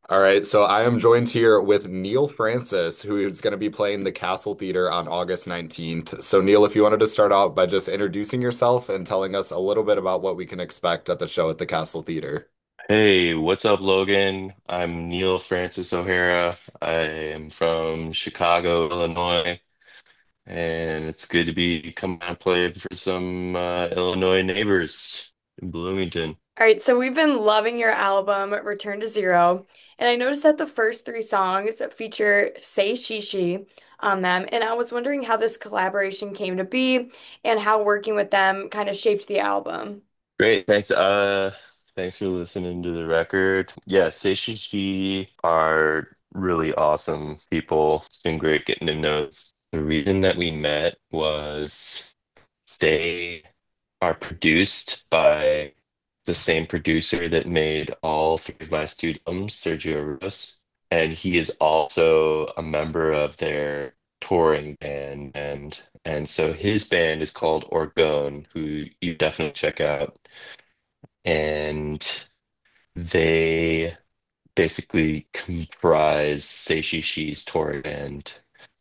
All right, so I am joined here with Neil Francis, who is going to be playing the Castle Theater on August 19th. So, Neil, if you wanted to start out by just introducing yourself and telling us a little bit about what we can expect at the show at the Castle Theater. Hey, what's up, Logan? I'm Neil Francis O'Hara. I am from Chicago, Illinois, and it's good to be coming and play for some Illinois neighbors in Bloomington. All right, so we've been loving your album, Return to Zero, and I noticed that the first three songs feature Say She She on them, and I was wondering how this collaboration came to be and how working with them kind of shaped the album. Great, thanks. Thanks for listening to the record. Yeah, Seishishi are really awesome people. It's been great getting to know them. The reason that we met was they are produced by the same producer that made all three of my studio albums, Sergio Rose, and he is also a member of their touring band, and so his band is called Orgone, who you definitely check out, and they basically comprise Seishi Shi's touring band,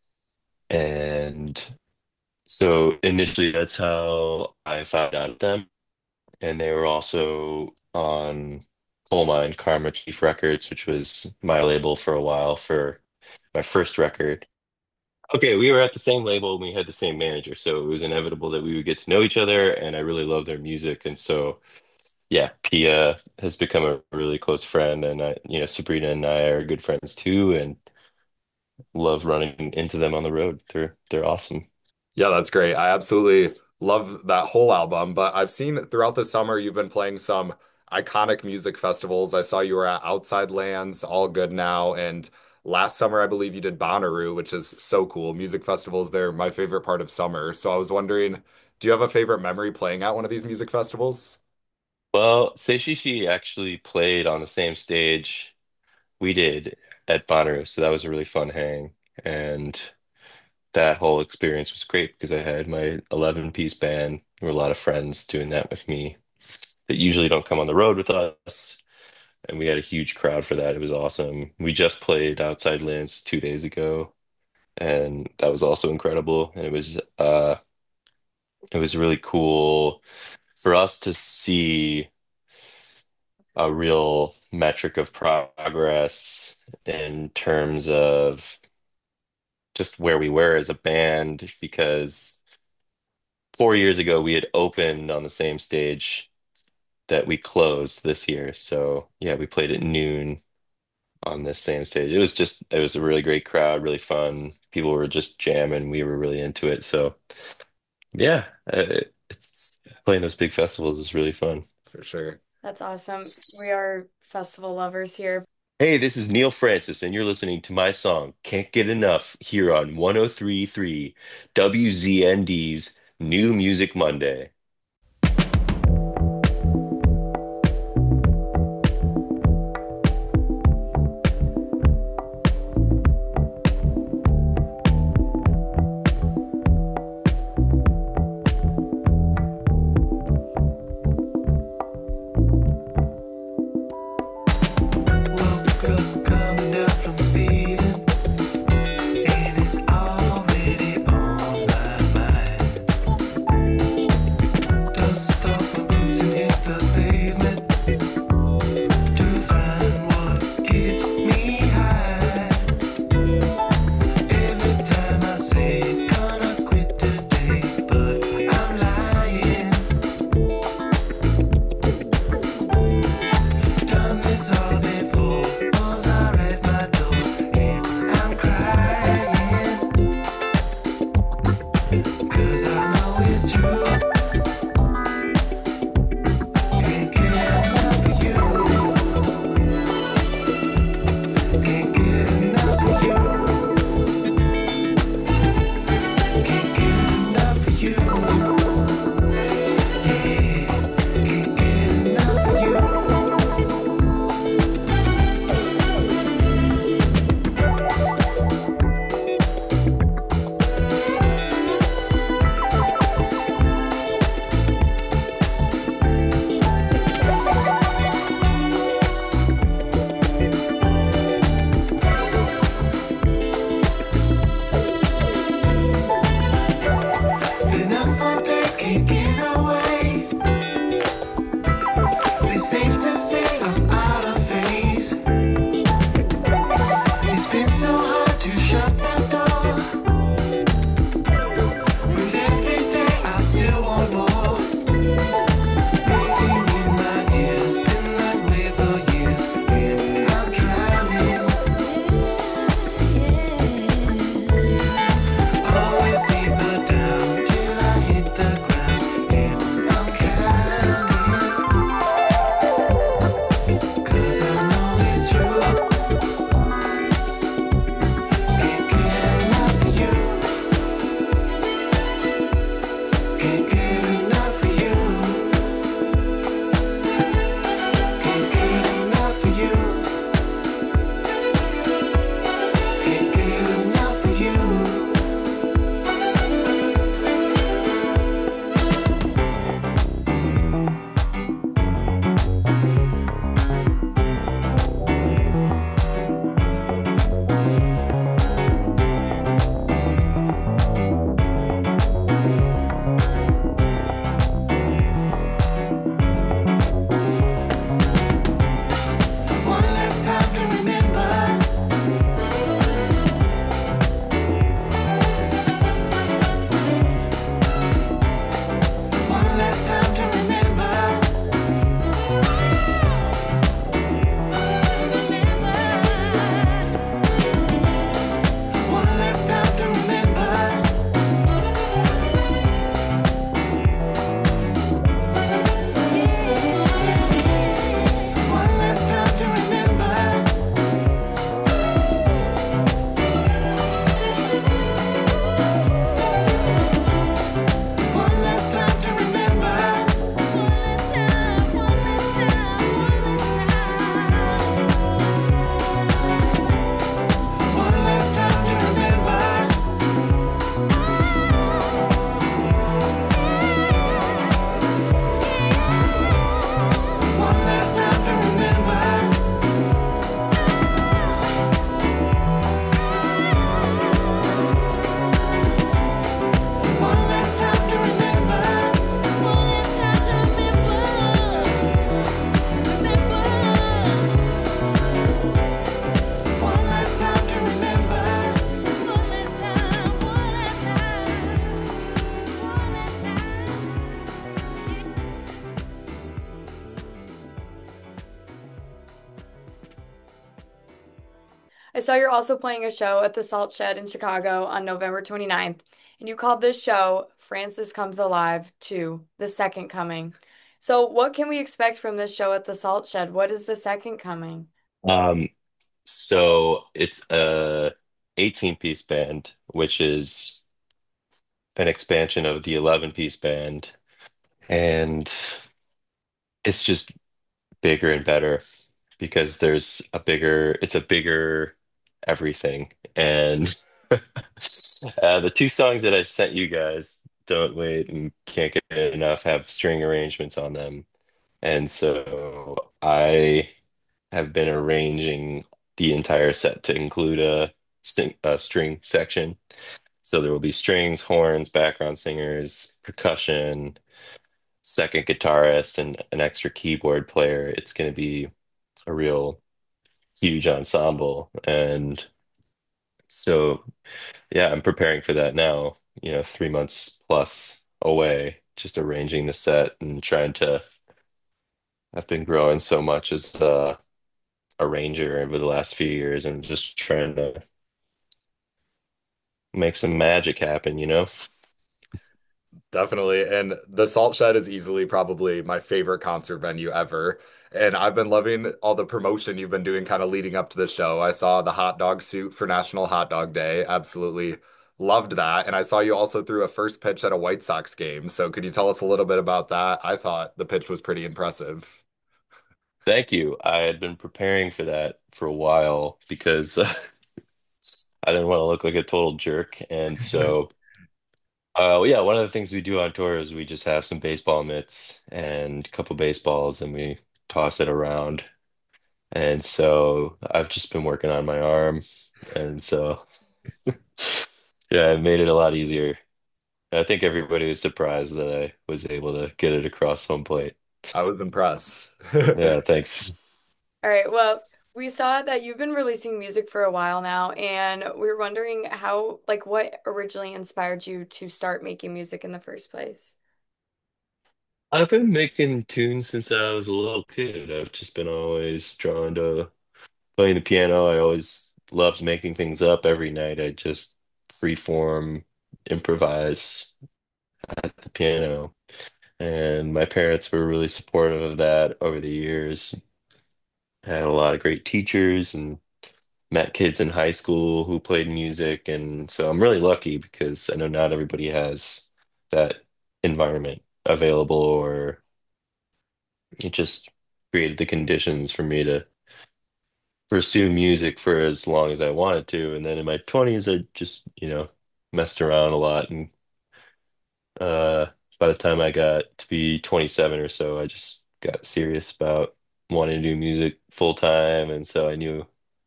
and so initially that's how I found out them. And they were also on Coal Mine Karma Chief Records, which was my label for a while for my first record. Okay, we were at the same label and we had the same manager, so it was inevitable that we would get to know each other, and I really love their music. And so, yeah, Pia has become a really close friend, and Sabrina and I are good friends too, and love running into them on the road. They're awesome. Yeah, that's great. I absolutely love that whole album, but I've seen throughout the summer you've been playing some iconic music festivals. I saw you were at Outside Lands, All Good Now, and last summer I believe you did Bonnaroo, which is so cool. Music festivals, they're my favorite part of summer. So I was wondering, do you have a favorite memory playing at one of these music festivals? Well, Seishishi actually played on the same stage we did at Bonnaroo, so that was a really fun hang. And that whole experience was great because I had my 11-piece band. There were a lot of friends doing that with me that usually don't come on the road with us. And we had a huge crowd for that. It was awesome. We just played Outside Lands 2 days ago, and that was also incredible. And it was really cool for us to see a real metric of progress in terms of just where we were as a band because 4 years ago we had opened on the same stage that we closed this year. So yeah, we played at noon on this same stage. It was a really great crowd, really fun. People were just jamming. We were really into it. So yeah, it's playing those big festivals is really fun. For sure. That's awesome. We are festival lovers here. Hey, this is Neil Francis, and you're listening to my song Can't Get Enough here on 1033 WZND's New Music Monday. Woke up coming down from speeding, and it's already on my mind. Dust off my boots and hit the pavement to find what gets me high. Every time I say gonna quit today, but I'm lying. Done this all before. Walls are at my door, and I'm crying. 'Cause I know it's true. Can't get enough of you. I saw you're also playing a show at the Salt Shed in Chicago on November 29th, and you called this show Francis Comes Alive 2, The Second Coming. So, what can we expect from this show at the Salt Shed? What is the second coming? Um, so it's a 18-piece band, which is an expansion of the 11-piece band, and it's just bigger and better because it's a bigger everything. And the two songs that I sent you guys, Don't Wait and Can't Get Enough, have string arrangements on them. And so I have been arranging the entire set to include a string section. So there will be strings, horns, background singers, percussion, second guitarist, and an extra keyboard player. It's going to be a real huge ensemble. And so, yeah, I'm preparing for that now, 3 months plus away, just arranging the set and trying to. I've been growing so much as a arranger over the last few years and just trying to make some magic happen. Definitely. And the Salt Shed is easily probably my favorite concert venue ever. And I've been loving all the promotion you've been doing kind of leading up to the show. I saw the hot dog suit for National Hot Dog Day. Absolutely loved that. And I saw you also threw a first pitch at a White Sox game. So could you tell us a little bit about that? I thought the pitch was pretty impressive. Thank you. I had been preparing for that for a while because I didn't want to look like a total jerk. And so, yeah, one of the things we do on tour is we just have some baseball mitts and a couple baseballs and we toss it around. And so I've just been working on my arm. And so, yeah, it made it a lot easier. I think everybody was surprised that I was able to get it across home plate. I was impressed. Yeah, thanks. All right, well, we saw that you've been releasing music for a while now, and we were wondering how, like, what originally inspired you to start making music in the first place? I've been making tunes since I was a little kid. I've just been always drawn to playing the piano. I always loved making things up every night. I just freeform improvise at the piano. And my parents were really supportive of that over the years. I had a lot of great teachers and met kids in high school who played music. And so I'm really lucky because I know not everybody has that environment available, or it just created the conditions for me to pursue music for as long as I wanted to. And then in my 20s, I just, messed around a lot. And uh, by the time I got to be 27 or so, I just got serious about wanting to do music full time. And so I knew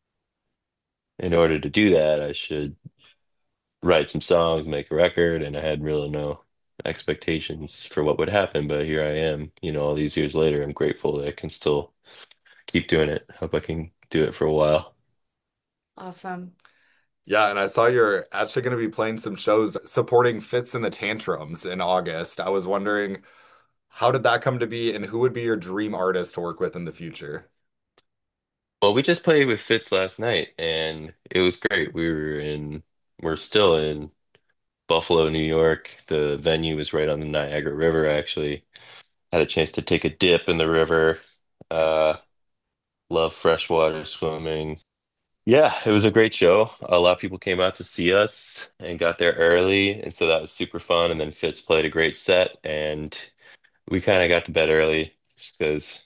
in order to do that, I should write some songs, make a record. And I had really no expectations for what would happen. But here I am, all these years later. I'm grateful that I can still keep doing it. Hope I can do it for a while. Awesome. Yeah, and I saw you're actually going to be playing some shows supporting Fitz and the Tantrums in August. I was wondering, how did that come to be, and who would be your dream artist to work with in the future? Well, we just played with Fitz last night and it was great. We're still in Buffalo, New York. The venue is right on the Niagara River, actually. Had a chance to take a dip in the river. Uh, love freshwater swimming. Yeah, it was a great show. A lot of people came out to see us and got there early, and so that was super fun. And then Fitz played a great set, and we kind of got to bed early just because,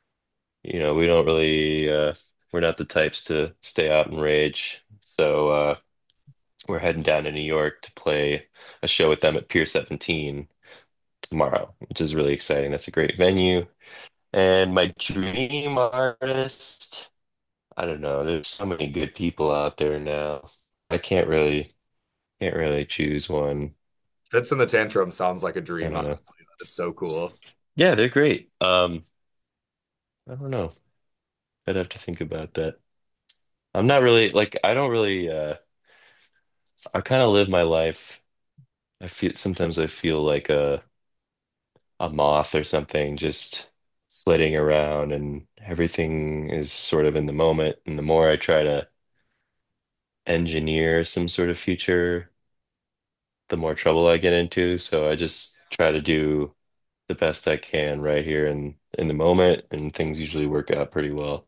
we don't really, we're not the types to stay out and rage. So we're heading down to New York to play a show with them at Pier 17 tomorrow, which is really exciting. That's a great venue. And my dream artist, I don't know. There's so many good people out there now. I can't really choose one. Fitz and the Tantrums sounds like a I dream, don't know. honestly. That is so cool. Yeah, they're great. I don't know. I'd have to think about that. I'm not really like I don't really I kind of live my life. I feel like a moth or something just flitting around and everything is sort of in the moment. And the more I try to engineer some sort of future, the more trouble I get into. So I just try to do the best I can right here in the moment, and things usually work out pretty well.